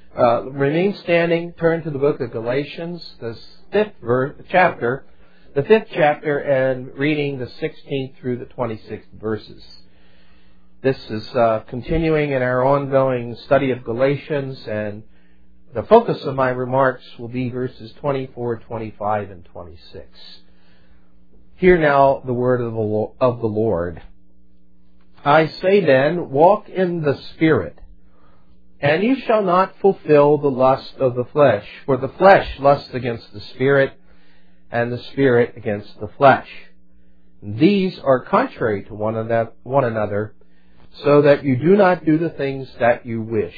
Remain standing, turn to the book of Galatians, the fifth chapter, and reading the 16th through the 26th verses. This is continuing in our ongoing study of Galatians, and the focus of my remarks will be verses 24, 25, and 26. Hear now the word of the Lord. I say then, walk in the Spirit, and you shall not fulfill the lust of the flesh. For the flesh lusts against the Spirit, and the Spirit against the flesh. These are contrary to one another, so that you do not do the things that you wish.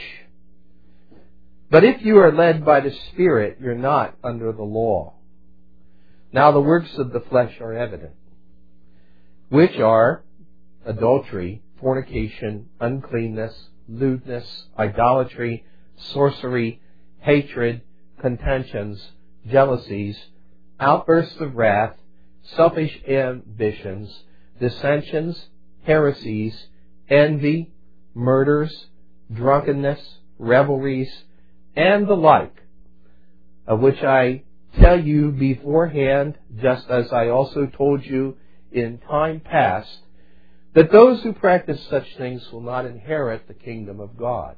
But if you are led by the Spirit, you're not under the law. Now the works of the flesh are evident, which are adultery, fornication, uncleanness, lewdness, idolatry, sorcery, hatred, contentions, jealousies, outbursts of wrath, selfish ambitions, dissensions, heresies, envy, murders, drunkenness, revelries, and the like, of which I tell you beforehand, just as I also told you in time past, that those who practice such things will not inherit the kingdom of God.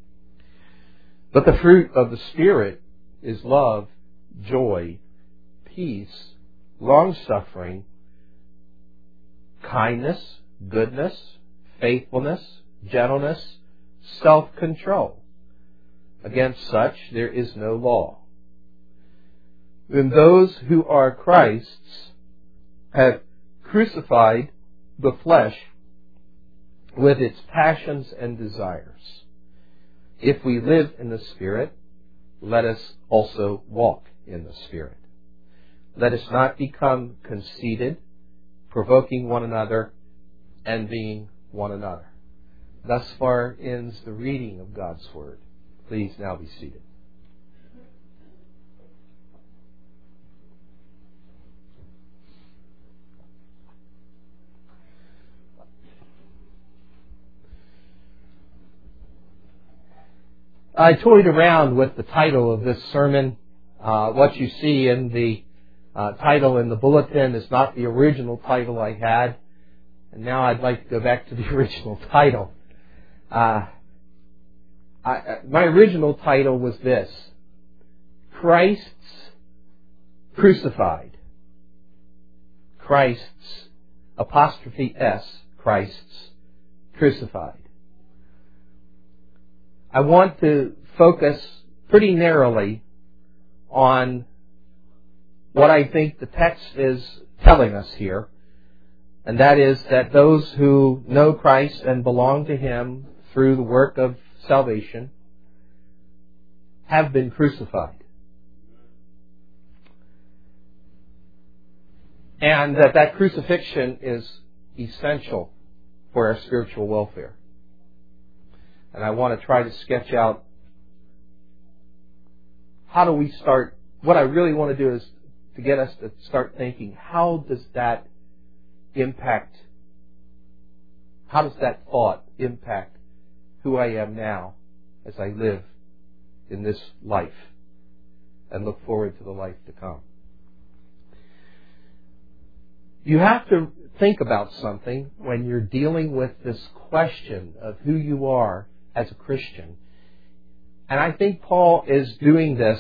But the fruit of the Spirit is love, joy, peace, long-suffering, kindness, goodness, faithfulness, gentleness, self-control. Against such there is no law. And those who are Christ's have crucified the flesh with its passions and desires. If we live in the Spirit, let us also walk in the Spirit. Let us not become conceited, provoking one another, envying one another. Thus far ends the reading of God's Word. Please now be seated. I toyed around with the title of this sermon. What you see in the title in the bulletin is not the original title I had. And now I'd like to go back to the original title. My original title was this: Christ's Crucified. Christ's, apostrophe S, Christ's Crucified. I want to focus pretty narrowly on what I think the text is telling us here, and that is that those who know Christ and belong to Him through the work of salvation have been crucified. And that crucifixion is essential for our spiritual welfare. And I want to try to sketch out how do we start. What I really want to do is to get us to start thinking, how does that thought impact who I am now as I live in this life and look forward to the life to come? You have to think about something when you're dealing with this question of who you are as a Christian. And I think Paul is doing this,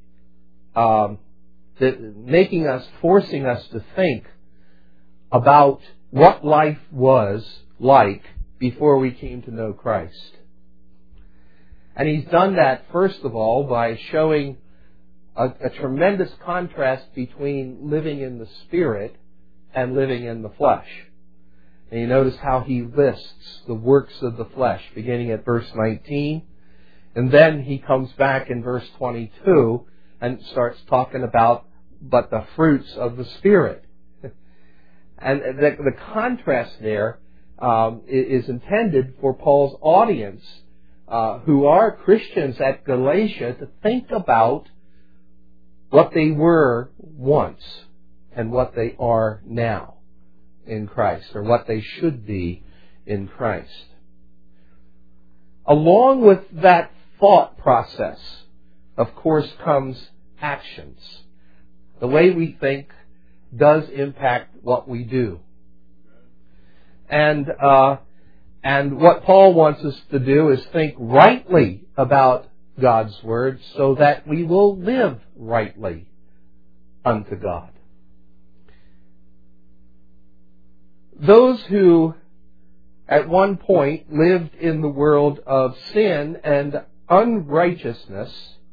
forcing us to think about what life was like before we came to know Christ. And he's done that, first of all, by showing a tremendous contrast between living in the Spirit and living in the flesh. And you notice how he lists the works of the flesh, beginning at verse 19. And then he comes back in verse 22 and starts talking about, but the fruits of the Spirit. And the contrast there is intended for Paul's audience, who are Christians at Galatia, to think about what they were once and what they are now in Christ, or what they should be in Christ. Along with that thought process, of course, comes actions. The way we think does impact what we do. And what Paul wants us to do is think rightly about God's Word so that we will live rightly unto God. Those who at one point lived in the world of sin and unrighteousness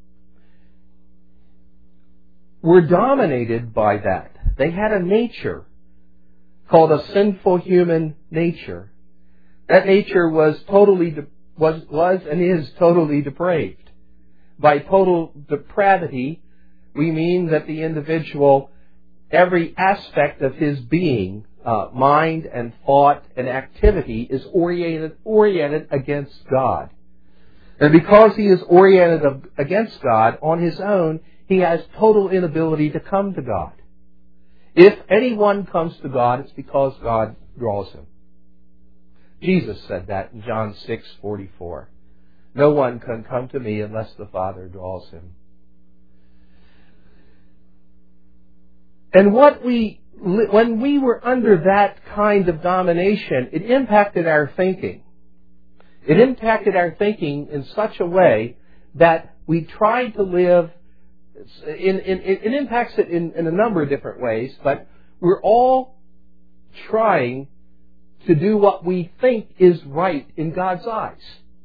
were dominated by that. They had a nature called a sinful human nature. That nature was and is totally depraved. By total depravity, we mean that the individual, every aspect of his being, mind and thought and activity is oriented against God. And because he is oriented against God on his own, he has total inability to come to God. If anyone comes to God, it's because God draws him. Jesus said that in John 6:44. No one can come to me unless the Father draws him. And when we were under that kind of domination, it impacted our thinking. It impacted our thinking in such a way that we tried to live. It impacts it in a number of different ways, but we're all trying to do what we think is right in God's eyes.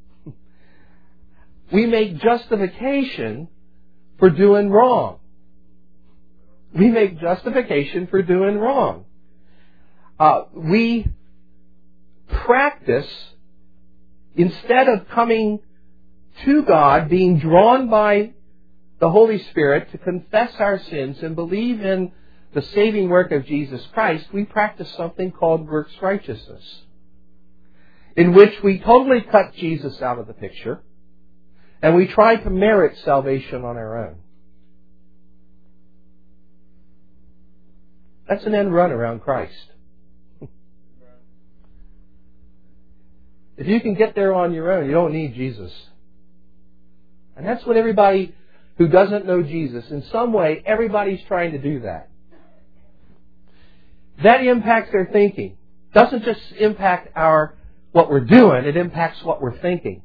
We make justification for doing wrong. We make justification for doing wrong. We practice, instead of coming to God, being drawn by the Holy Spirit to confess our sins and believe in the saving work of Jesus Christ, we practice something called works righteousness, in which we totally cut Jesus out of the picture and we try to merit salvation on our own. That's an end run around Christ. If you can get there on your own, you don't need Jesus. And that's what everybody who doesn't know Jesus, in some way, everybody's trying to do that. That impacts their thinking. Doesn't just impact what we're doing, it impacts what we're thinking.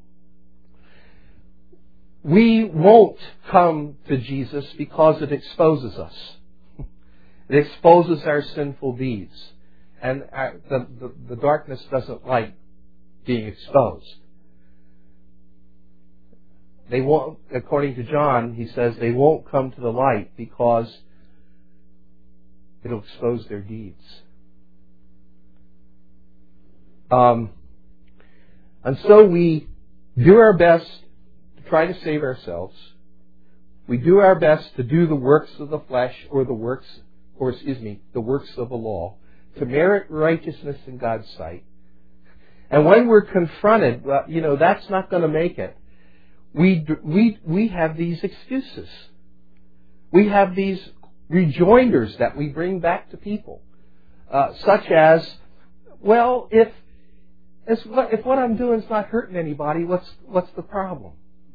We won't come to Jesus because it exposes us. It exposes our sinful deeds. And the darkness doesn't like being exposed. They won't, according to John, he says they won't come to the light because it'll expose their deeds. And so we do our best to try to save ourselves. We do our best to do the works of the flesh the works of the law, to merit righteousness in God's sight. And when we're confronted, that's not going to make it. We have these excuses. We have these rejoinders that we bring back to people, such as, well, if what I'm doing is not hurting anybody, what's the problem?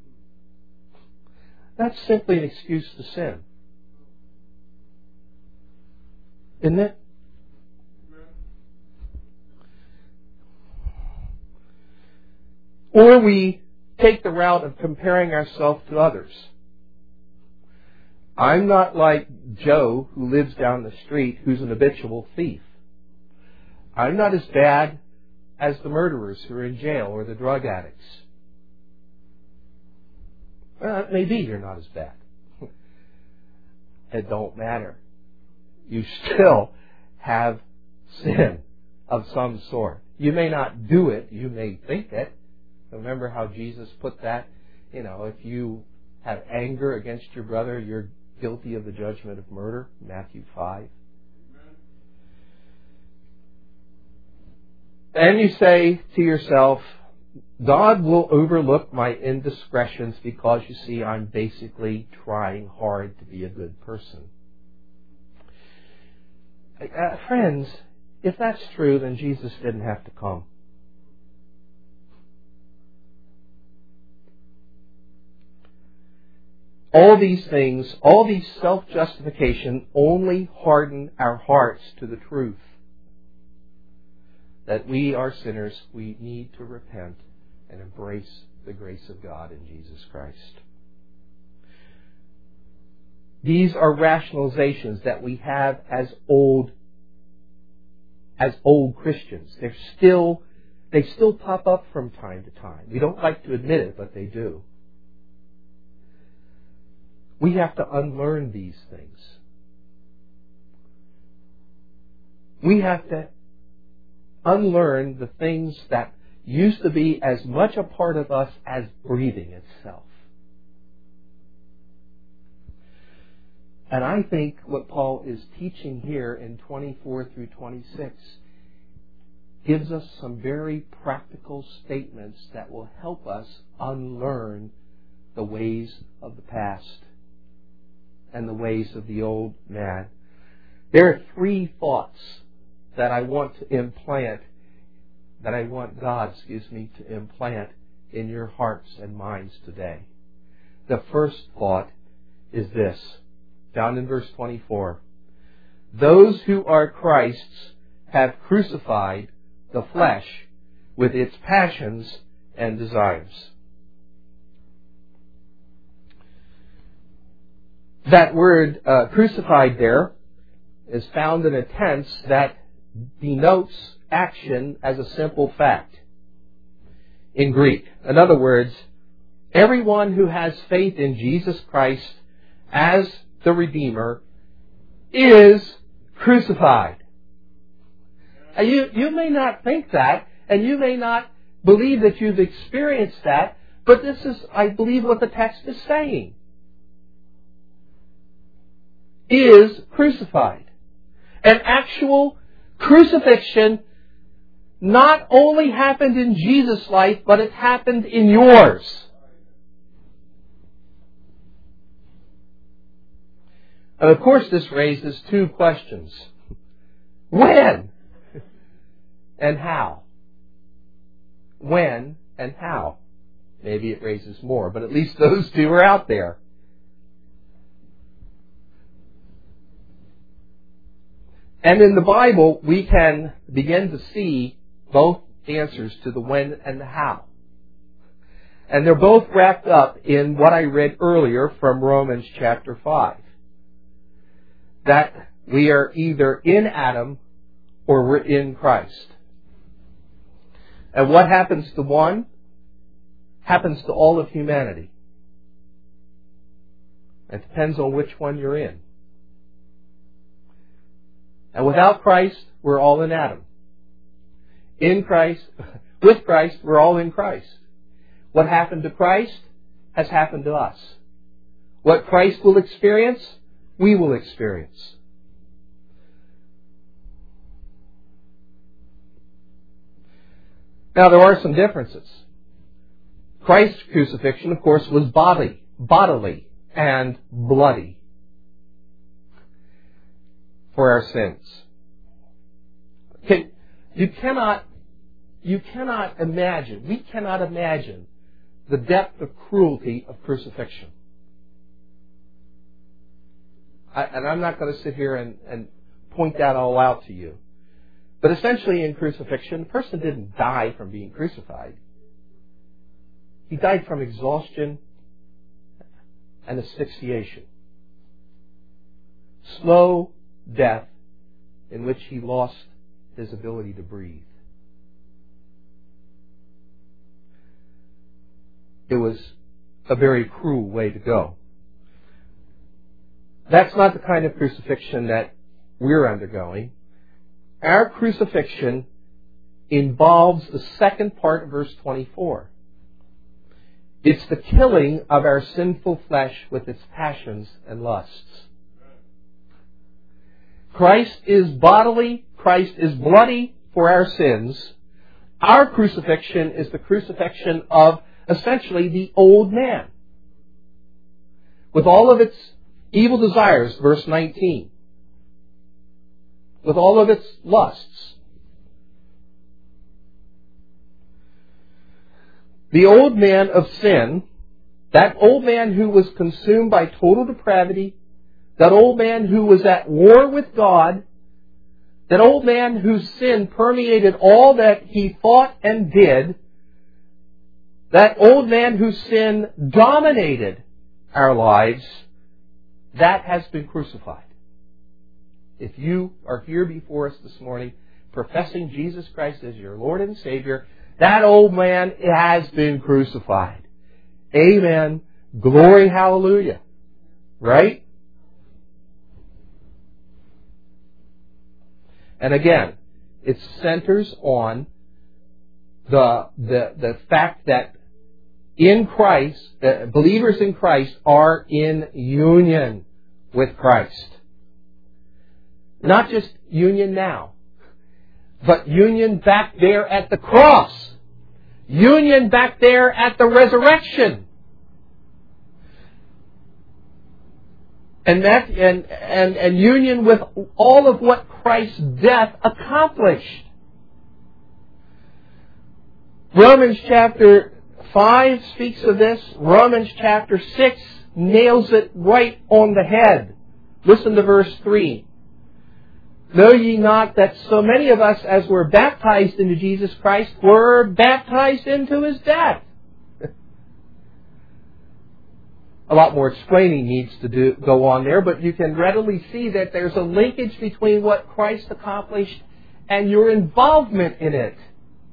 That's simply an excuse to sin, isn't it? Or we take the route of comparing ourselves to others. I'm not like Joe, who lives down the street, who's an habitual thief. I'm not as bad as the murderers who are in jail or the drug addicts. Well, maybe you're not as bad. It don't matter. You still have sin of some sort. You may not do it. You may think it. Remember how Jesus put that? If you have anger against your brother, you're guilty of the judgment of murder. Matthew 5. And you say to yourself, God will overlook my indiscretions because, you see, I'm basically trying hard to be a good person. Friends, if that's true, then Jesus didn't have to come. All these things, all these self-justification only harden our hearts to the truth that we are sinners. We need to repent and embrace the grace of God in Jesus Christ. These are rationalizations that we have as old Christians. They still pop up from time to time. We don't like to admit it, but they do. We have to unlearn these things. We have to unlearn the things that used to be as much a part of us as breathing itself. And I think what Paul is teaching here in 24 through 26 gives us some very practical statements that will help us unlearn the ways of the past and the ways of the old man. There are 3 thoughts that I want to implant, that I want God, to implant in your hearts and minds today. The first thought is this, found in verse 24. Those who are Christ's have crucified the flesh with its passions and desires. That word crucified there is found in a tense that denotes action as a simple fact in Greek. In other words, everyone who has faith in Jesus Christ as the Redeemer is crucified. You may not think that, and you may not believe that you've experienced that, but this is, I believe, what the text is saying. Is crucified. An actual crucifixion not only happened in Jesus' life, but it happened in yours. And of course this raises 2 questions. When? And how? When and how? Maybe it raises more, but at least those 2 are out there. And in the Bible, we can begin to see both answers to the when and the how. And they're both wrapped up in what I read earlier from Romans chapter 5. That we are either in Adam or we're in Christ. And what happens to one happens to all of humanity. It depends on which one you're in. And without Christ, we're all in Adam. In Christ, with Christ, we're all in Christ. What happened to Christ has happened to us. What Christ will experience, we will experience. Now, there are some differences. Christ's crucifixion, of course, was bodily and bloody for our sins. You cannot imagine, we cannot imagine the depth of cruelty of crucifixion. And I'm not going to sit here and point that all out to you. But essentially in crucifixion, the person didn't die from being crucified. He died from exhaustion and asphyxiation. Slow death in which he lost his ability to breathe. It was a very cruel way to go. That's not the kind of crucifixion that we're undergoing. Our crucifixion involves the second part of verse 24. It's the killing of our sinful flesh with its passions and lusts. Christ is bodily, Christ is bloody for our sins. Our crucifixion is the crucifixion of essentially the old man, with all of its evil desires, verse 19, with all of its lusts. The old man of sin That old man who was consumed by total depravity, that old man who was at war with God, that old man whose sin permeated all that he thought and did, that old man whose sin dominated our lives, that has been crucified. If you are here before us this morning professing Jesus Christ as your Lord and Savior, that old man has been crucified. Amen. Glory, hallelujah. Right? And again, it centers on the fact that in Christ, believers in Christ are in union with Christ. Not just union now, but union back there at the cross. Union back there at the resurrection. And union with all of what Christ's death accomplished. Romans chapter 5 speaks of this. Romans chapter 6 nails it right on the head. Listen to verse 3. Know ye not that so many of us as were baptized into Jesus Christ were baptized into His death? A lot more explaining needs to go on there, but you can readily see that there's a linkage between what Christ accomplished and your involvement in it.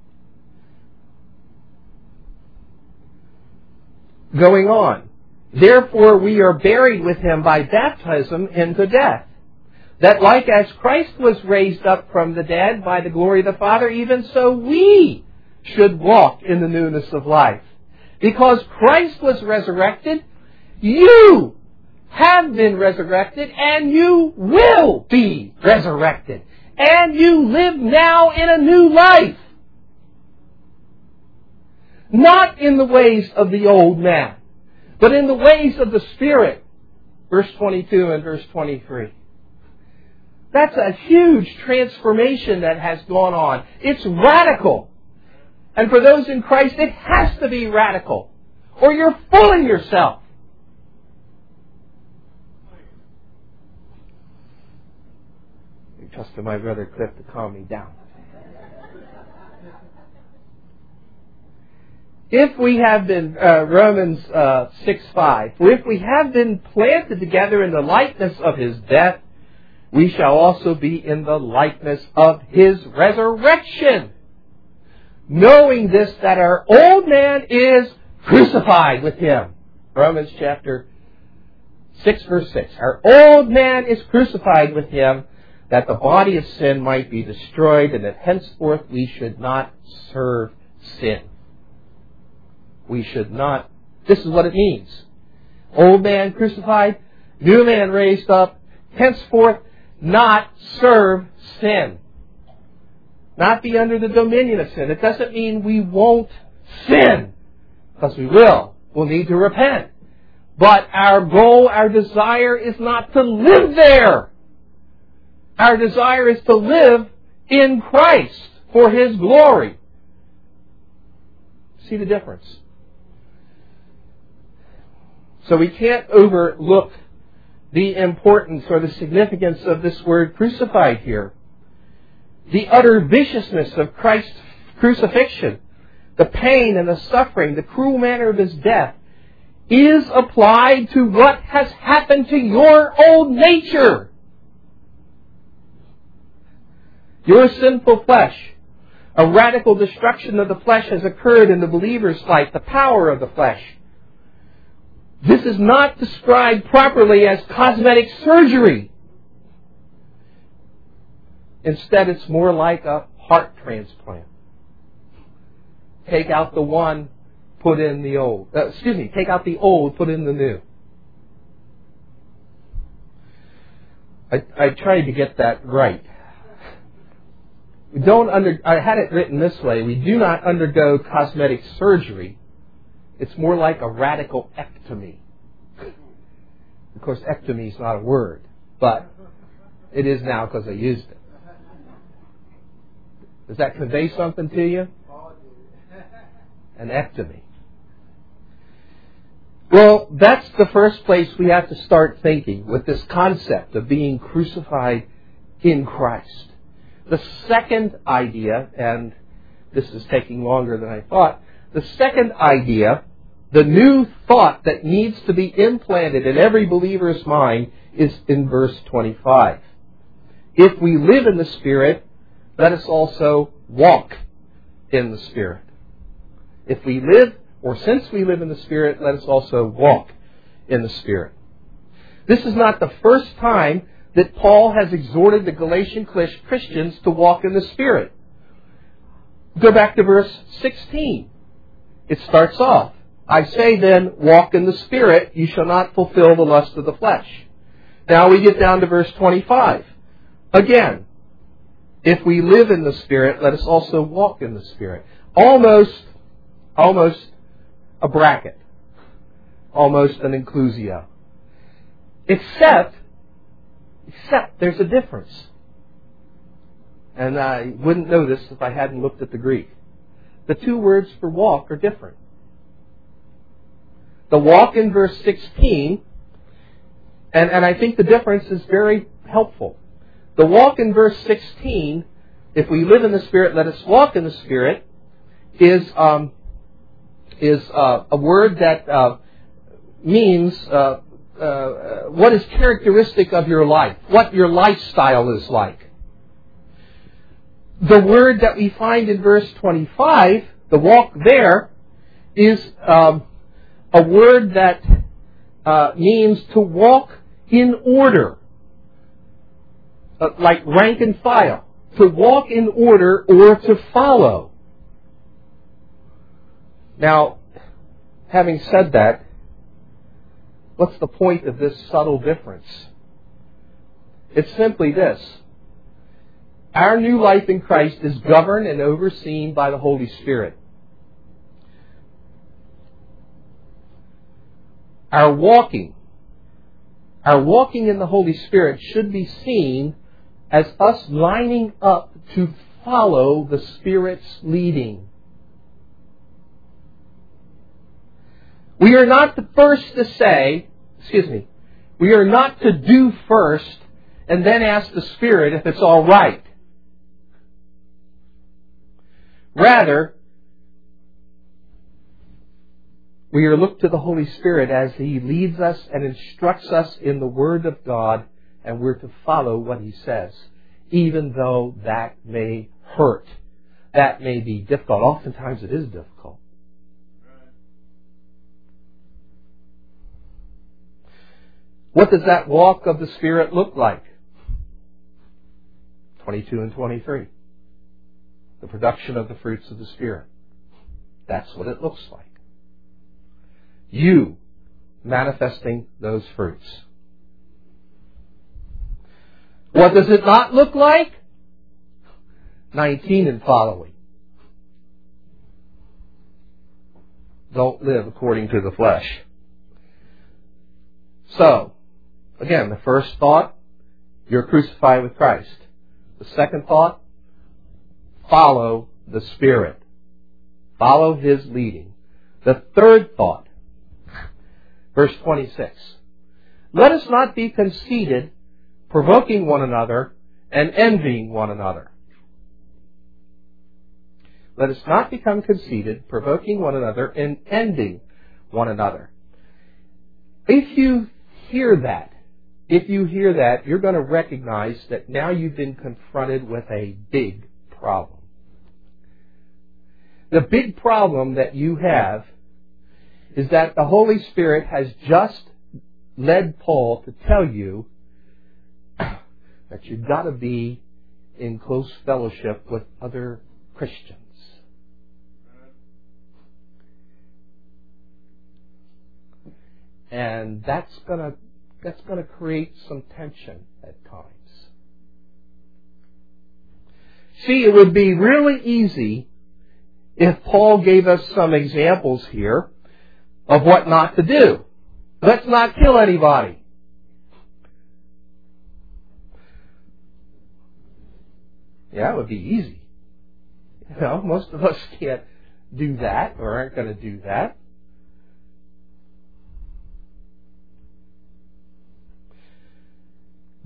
Going on. Therefore we are buried with Him by baptism into death, that like as Christ was raised up from the dead by the glory of the Father, even so we should walk in the newness of life. Because Christ was resurrected, you have been resurrected, and you will be resurrected. And you live now in a new life. Not in the ways of the old man, but in the ways of the Spirit. Verse 22 and verse 23. That's a huge transformation that has gone on. It's radical. And for those in Christ, it has to be radical, or you're fooling yourself. You trusted my brother Cliff to calm me down. If we have been, Romans 6:5, for if we have been planted together in the likeness of His death, we shall also be in the likeness of His resurrection. Knowing this, that our old man is crucified with Him. Romans chapter 6 verse 6. Our old man is crucified with Him, that the body of sin might be destroyed, and that henceforth we should not serve sin. We should not. This is what it means. Old man crucified, new man raised up, henceforth not serve sin. Not be under the dominion of sin. It doesn't mean we won't sin, because we will. We'll need to repent. But our goal, our desire is not to live there. Our desire is to live in Christ for His glory. See the difference? So we can't overlook the importance or the significance of this word crucified here. The utter viciousness of Christ's crucifixion, the pain and the suffering, the cruel manner of His death, is applied to what has happened to your old nature. Your sinful flesh. A radical destruction of the flesh has occurred in the believer's life, the power of the flesh. This is not described properly as cosmetic surgery. Instead, it's more like a heart transplant. Take out the one, put in the old. Take out the old, put in the new. I tried to get that right. I had it written this way. We do not undergo cosmetic surgery. It's more like a radical ectomy. Of course, ectomy is not a word, but it is now because I used it. Does that convey something to you? An ectomy. Well, that's the first place we have to start thinking, with this concept of being crucified in Christ. The second idea, and this is taking longer than I thought, the second idea, the new thought that needs to be implanted in every believer's mind, is in verse 25. If we live in the Spirit, let us also walk in the Spirit. If we live, or since we live in the Spirit, let us also walk in the Spirit. This is not the first time that Paul has exhorted the Galatian Christians to walk in the Spirit. Go back to verse 16. It starts off, I say then, walk in the Spirit, you shall not fulfill the lust of the flesh. Now we get down to verse 25. Again, if we live in the Spirit, let us also walk in the Spirit. Almost a bracket. Almost an inclusio. Except there's a difference. And I wouldn't know this if I hadn't looked at the Greek. The two words for walk are different. The walk in verse 16, and I think the difference is very helpful. The walk in verse 16, if we live in the Spirit, let us walk in the Spirit, is a word that means what is characteristic of your life, what your lifestyle is like. The word that we find in verse 25, the walk there, is a word that means to walk in order, like rank and file, to walk in order or to follow. Now, having said that, what's the point of this subtle difference? It's simply this. Our new life in Christ is governed and overseen by the Holy Spirit. Our walking in the Holy Spirit should be seen as us lining up to follow the Spirit's leading. We are not the first to say, we are not to do first and then ask the Spirit if it's all right. Rather, we are looked to the Holy Spirit as He leads us and instructs us in the Word of God, and we're to follow what He says, even though that may hurt. That may be difficult. Oftentimes it is difficult. What does that walk of the Spirit look like? 22 and 23. The production of the fruits of the Spirit. That's what it looks like. You manifesting those fruits. What does it not look like? 19 and following. Don't live according to the flesh. So, again, the first thought, you're crucified with Christ. The second thought, follow the Spirit. Follow His leading. The third thought, verse 26. Let us not be conceited, provoking one another and envying one another. Let us not become conceited, provoking one another and envying one another. If you hear that, you're going to recognize that now you've been confronted with a big problem. The big problem that you have is that the Holy Spirit has just led Paul to tell you that you've got to be in close fellowship with other Christians. And that's going to create some tension at times. See, it would be really easy if Paul gave us some examples here of what not to do. Let's not kill anybody. Yeah, it would be easy. Most of us can't do that or aren't going to do that.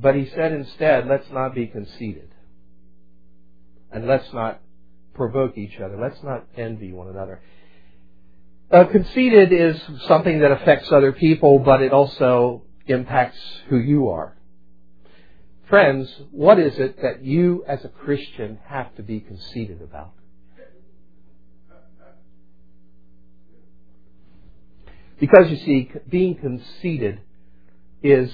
But he said instead, let's not be conceited. And let's not provoke each other. Let's not envy one another. Conceited is something that affects other people, but it also impacts who you are. Friends, what is it that you as a Christian have to be conceited about? Because you see, being conceited is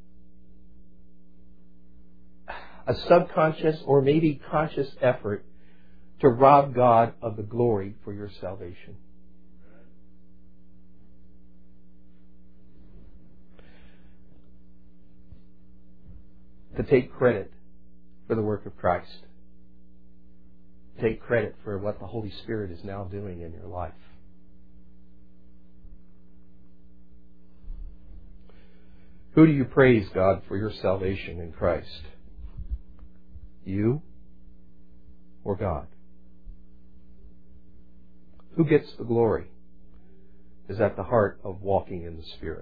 a subconscious or maybe conscious effort to rob God of the glory for your salvation. To take credit for the work of Christ. Take credit for what the Holy Spirit is now doing in your life. Who do you praise God for your salvation in Christ? You or God? Who gets the glory is at the heart of walking in the Spirit.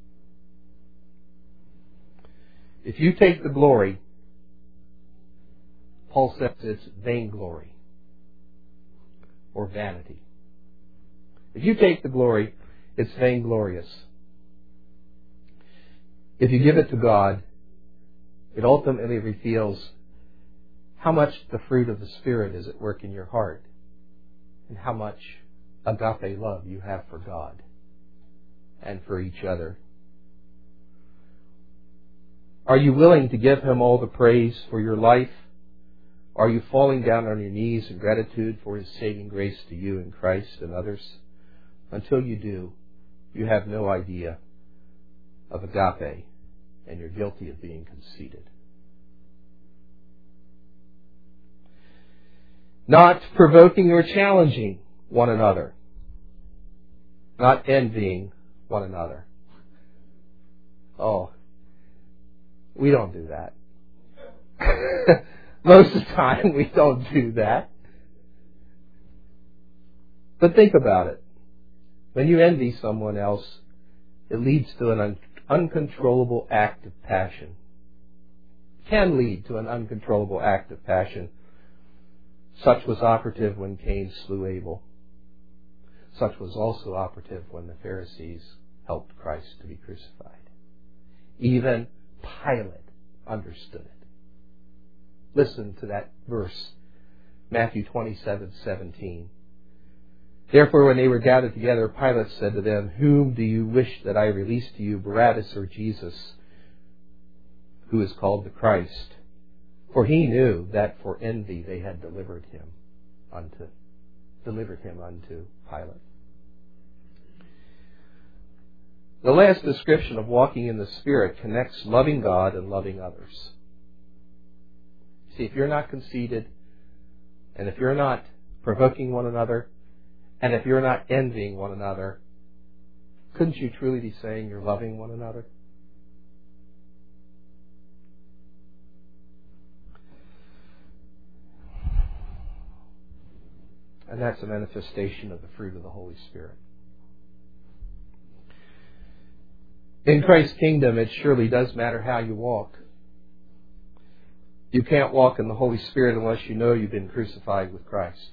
If you take the glory, Paul says it's vainglory or vanity. If you take the glory, it's vainglorious. If you give it to God, it ultimately reveals how much the fruit of the Spirit is at work in your heart and how much agape love you have for God and for each other. Are you willing to give Him all the praise for your life? Are you falling down on your knees in gratitude for His saving grace to you in Christ and others? Until you do, you have no idea of agape, and you're guilty of being conceited. Not provoking or challenging one another. Not envying one another. Oh, we don't do that. Most of the time we don't do that. But think about it. When you envy someone else, it leads to an uncontrollable act of passion. It can lead to an uncontrollable act of passion. Such was operative when Cain slew Abel. Such was also operative when the Pharisees helped Christ to be crucified. Even Pilate understood it. Listen to that verse, Matthew 27:17. Therefore, when they were gathered together, Pilate said to them, "Whom do you wish that I release to you, Barabbas or Jesus, who is called the Christ?" For he knew that for envy they had delivered him unto Pilate. The last description of walking in the Spirit connects loving God and loving others. See, if you're not conceited, and if you're not provoking one another, and if you're not envying one another, couldn't you truly be saying you're loving one another? And that's a manifestation of the fruit of the Holy Spirit. In Christ's kingdom, it surely does matter how you walk. You can't walk in the Holy Spirit unless you know you've been crucified with Christ.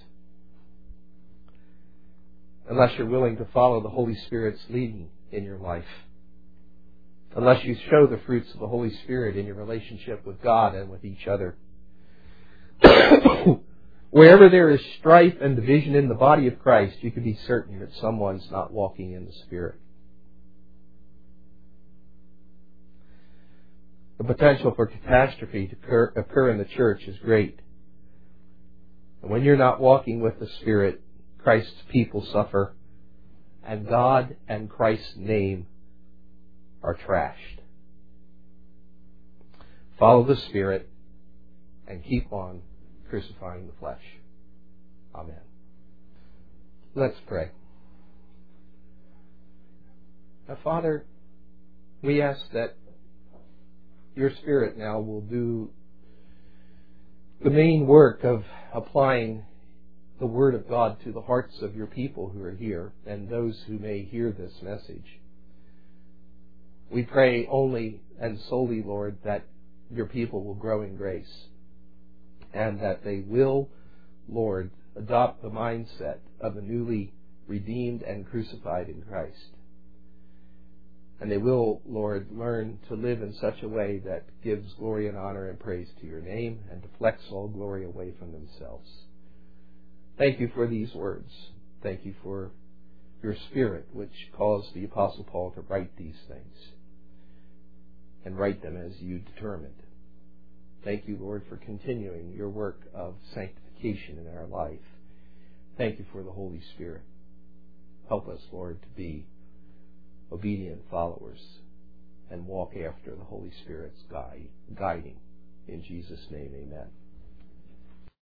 Unless you're willing to follow the Holy Spirit's leading in your life. Unless you show the fruits of the Holy Spirit in your relationship with God and with each other. Wherever there is strife and division in the body of Christ, you can be certain that someone's not walking in the Spirit. The potential for catastrophe to occur in the church is great. And when you're not walking with the Spirit, Christ's people suffer, and God and Christ's name are trashed. Follow the Spirit and keep on crucifying the flesh. Amen. Let's pray. Now, Father, we ask that your Spirit now will do the main work of applying the Word of God to the hearts of your people who are here and those who may hear this message. We pray only and solely, Lord, that your people will grow in grace, and that they will, Lord, adopt the mindset of the newly redeemed and crucified in Christ. And they will, Lord, learn to live in such a way that gives glory and honor and praise to your name and deflects all glory away from themselves. Thank you for these words. Thank you for your Spirit, which caused the Apostle Paul to write these things and write them as you determined. Thank you, Lord, for continuing your work of sanctification in our life. Thank you for the Holy Spirit. Help us, Lord, to be obedient followers and walk after the Holy Spirit's guiding. In Jesus' name, amen.